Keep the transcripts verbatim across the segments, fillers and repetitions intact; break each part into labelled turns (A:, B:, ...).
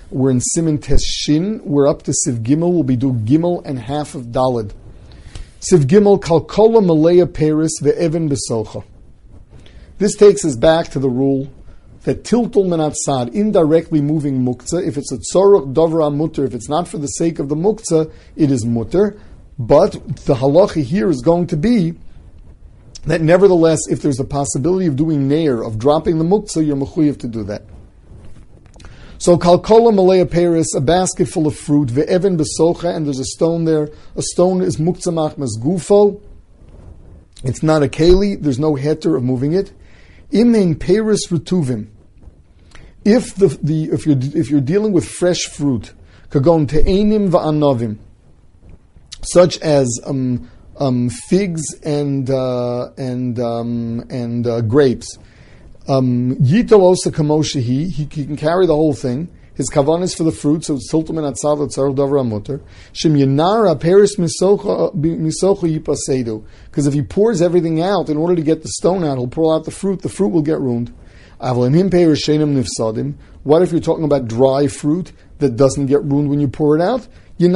A: We're in Siman Tes Shin. We're up to Siv Gimel. We'll be doing Gimel and half of Daled. Siv Gimel, Kalkola Malaya Paris ve'even besocha. This takes us back to the rule that tiltul menatzad, indirectly moving muktzah, if it's a tzorach dovra mutter, if it's not for the sake of the muktzah, it is mutter. But the halacha here is going to be that nevertheless, if there's a possibility of doing neir, of dropping the muktzah, you're mechuyev to do that. So kalkola malaya peris, a basket full of fruit, ve'even besocha, and there's a stone there. A stone is muktzah machmas gufo. It's not a keli. There's no heter of moving it. Imein peris retuvim. If the, the if you're if you're dealing with fresh fruit, kagon te'enim va'anovim, such as um, um, figs and uh, and um, and uh, grapes, yitel osa kamoshehi, he can carry the whole thing. His kavan is for the fruit, so it's tiltum and atzav tzarach davar amuter. Shem yenara peris misocha misocha yipasedu. Because if he pours everything out in order to get the stone out, he'll pour out the fruit. The fruit will get ruined. What if you're talking about dry fruit that doesn't get ruined when you pour it out?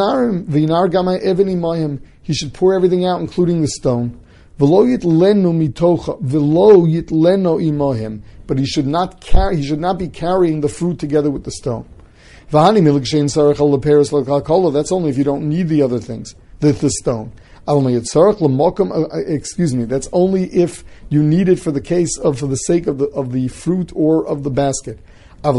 A: He should pour everything out, including the stone. But he should not carry. He should not be carrying the fruit together with the stone. That's only if you don't need the other things, the, the stone. Excuse me. That's only if you need it for the case of for the sake of the of the fruit or of the basket. If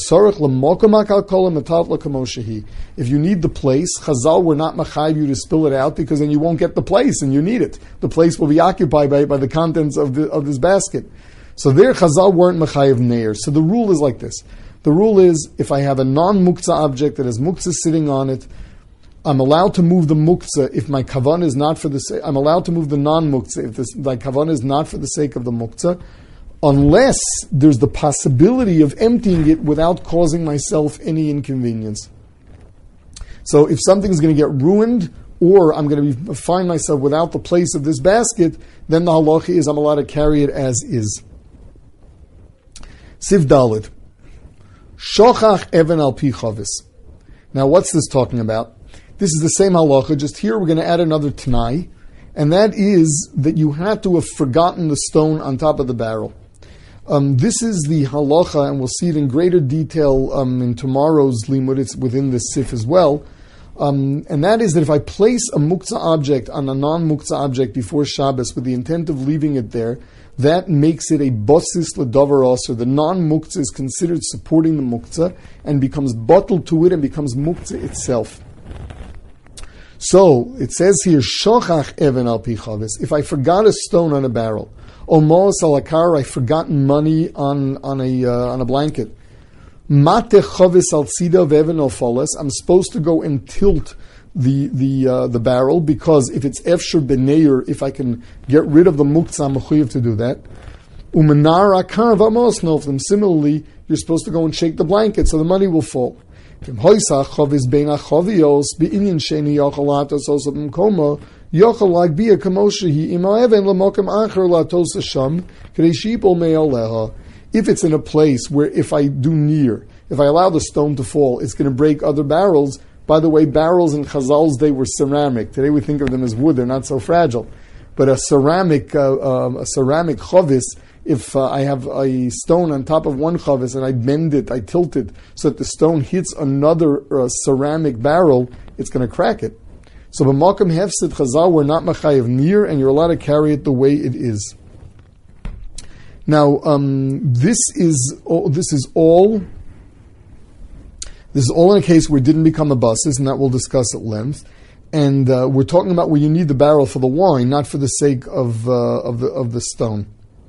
A: you need the place, Chazal were not machayiv you to spill it out because then you won't get the place and you need it. The place will be occupied by, by the contents of the of this basket. So there, Chazal weren't machayiv neir. So the rule is like this. The rule is if I have a non-muktzah object that has muktzah sitting on it, I'm allowed to move the muktzah if my kavan is not for the sake. I'm allowed to move the non-muktzah if this, my kavan is not for the sake of the muktzah, unless there's the possibility of emptying it without causing myself any inconvenience. So if something's going to get ruined, or I'm going to be, find myself without the place of this basket, then the halacha is I'm allowed to carry it as is. Siv Daled. Shochach even al pi chavis. Now what's this talking about? This is the same halacha, just here we're going to add another t'nai, and that is that you had to have forgotten the stone on top of the barrel. Um, this is the halacha, and we'll see it in greater detail um, in tomorrow's limud. It's within the sif as well. Um, and that is that if I place a muktzah object on a non-muktzah object before Shabbos with the intent of leaving it there, that makes it a basis l'davar aser. The non-muktzah is considered supporting the muktzah and becomes bottled to it and becomes muktzah itself. So, it says here, shochach even al pi chavis. If I forgot a stone on a barrel, or mos alakar, I've forgotten money on, on a uh, on a blanket. Mate chavis al tzida ve'even al folas. I'm supposed to go and tilt the the uh, the barrel, because if it's efshur b'neir, if I can get rid of the muktzah, I'm mechuyev to do that. Umenar akar v'amos noflim. Similarly, you're supposed to go and shake the blanket so the money will fall. If I allow the If it's in a place where if I do near, if I allow the stone to fall, it's going to break other barrels. By the way, barrels in Chazal's day were ceramic. Today we think of them as wood. They're not so fragile. But a ceramic, uh, um, a ceramic chavis, if uh, I have a stone on top of one chavis and I bend it, I tilt it, so that the stone hits another uh, ceramic barrel, it's going to crack it. So b'makom hefsid Chazal, we're not machayev near, and you're allowed to carry it the way it is. Now, um, this is all, this is all. This is all in a case where it didn't become a basis, and that we'll discuss at length. And uh, we're talking about where you need the barrel for the wine, not for the sake of uh, of the of the stone.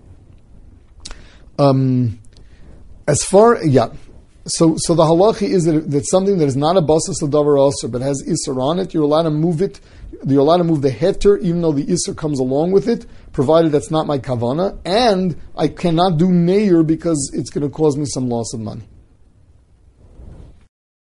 A: Um, as far yeah, so so the halachi is that that something that is not a basis l'davar aser but has isser on it, you're allowed to move it. You're allowed to move the heter, even though the isser comes along with it, provided that's not my kavana, and I cannot do neir because it's going to cause me some loss of money.